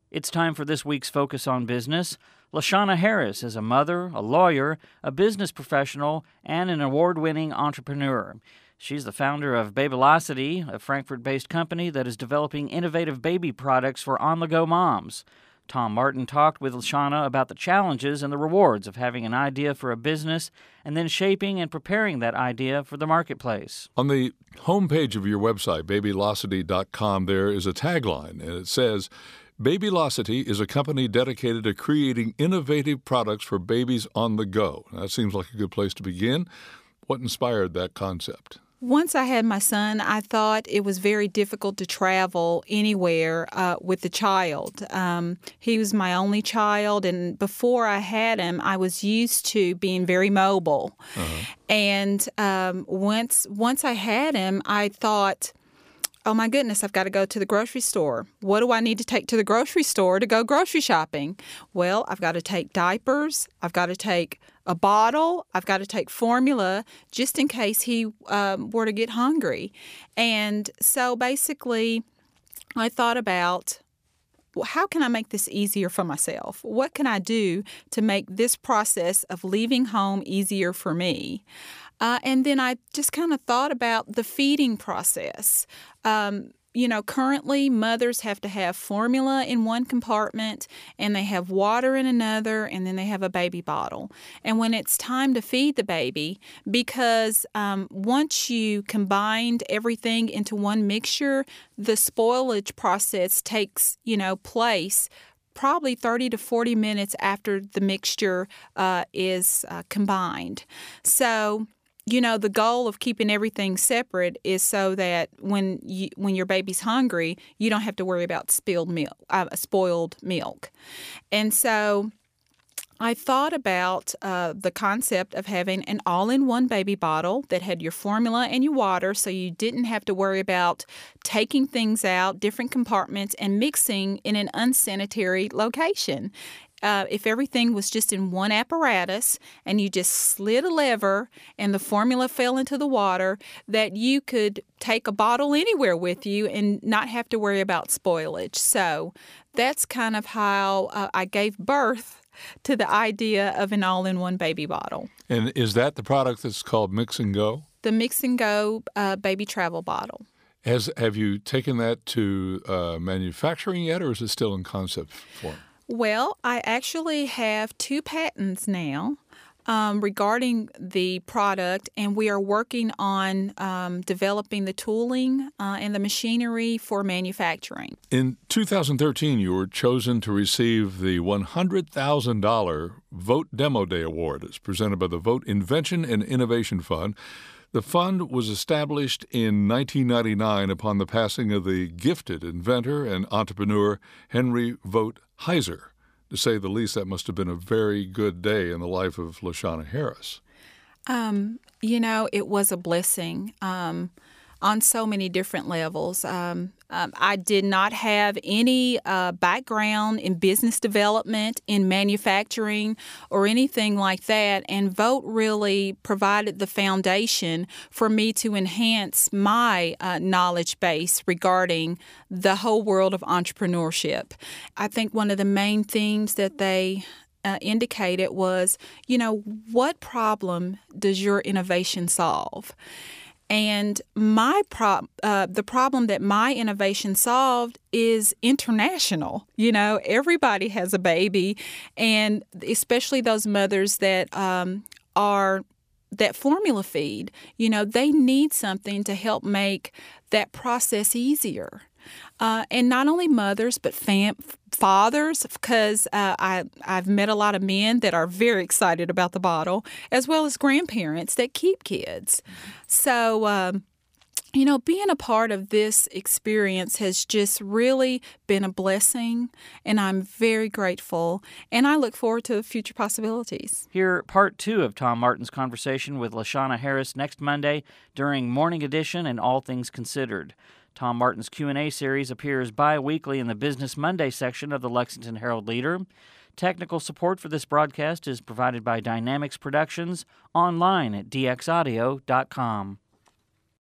It's time for this week's Focus on Business. LaShawna Harris is a mother, a lawyer, a business professional, and an award-winning entrepreneur. She's the founder of Babylocity, a Frankfurt-based company that is developing innovative baby products for on-the-go moms. Tom Martin talked with LaShawna about the challenges and the rewards of having an idea for a business and then shaping and preparing that idea for the marketplace. On the homepage of your website, babylocity.com, there is a tagline, and it says, Babylocity is a company dedicated to creating innovative products for babies on the go. That seems like a good place to begin. What inspired that concept? Once I had my son, I thought it was very difficult to travel anywhere with the child. He was my only child, and before I had him, I was used to being very mobile. And once I had him, I thought, oh my goodness, I've got to go to the grocery store. What do I need to take to the grocery store to go grocery shopping? Well, I've got to take diapers. I've got to take a bottle. I've got to take formula just in case he were to get hungry. And so basically, I thought about, well, how can I make this easier for myself? What can I do to make this process of leaving home easier for me? And then I just kind of thought about the feeding process. Currently mothers have to have formula in one compartment and they have water in another, and then they have a baby bottle. And when it's time to feed the baby, because once you combined everything into one mixture, the spoilage process takes, place probably 30 to 40 minutes after the mixture is combined. So the goal of keeping everything separate is so that when your baby's hungry, you don't have to worry about spoiled milk. And so I thought about the concept of having an all-in-one baby bottle that had your formula and your water, so you didn't have to worry about taking things out, different compartments, and mixing in an unsanitary location. If everything was just in one apparatus and you just slid a lever and the formula fell into the water, that you could take a bottle anywhere with you and not have to worry about spoilage. So that's kind of how I gave birth to the idea of an all-in-one baby bottle. And is that the product that's called Mix and Go? The Mix and Go baby travel bottle. Have you taken that to manufacturing yet, or is it still in concept form? Well, I actually have 2 patents now regarding the product, and we are working on developing the tooling and the machinery for manufacturing. In 2013, you were chosen to receive the $100,000 Vote Demo Day Award. It's presented by the Vote Invention and Innovation Fund. The fund was established in 1999 upon the passing of the gifted inventor and entrepreneur Henry Vogt Heiser. To say the least, that must have been a very good day in the life of LaShawna Harris. It was a blessing on so many different levels. I did not have any background in business development, in manufacturing, or anything like that, and Vote really provided the foundation for me to enhance my knowledge base regarding the whole world of entrepreneurship. I think one of the main themes that they indicated was, what problem does your innovation solve? And the problem that my innovation solved is international. Everybody has a baby, and especially those mothers that that formula feed. They need something to help make that process easier. And not only mothers, but fathers, because I've met a lot of men that are very excited about the bottle, as well as grandparents that keep kids. So, being a part of this experience has just really been a blessing, and I'm very grateful, and I look forward to future possibilities. Hear part 2 of Tom Martin's conversation with LaShawna Harris next Monday during Morning Edition and All Things Considered. Tom Martin's Q&A series appears bi-weekly in the Business Monday section of the Lexington Herald-Leader. Technical support for this broadcast is provided by Dynamics Productions online at dxaudio.com.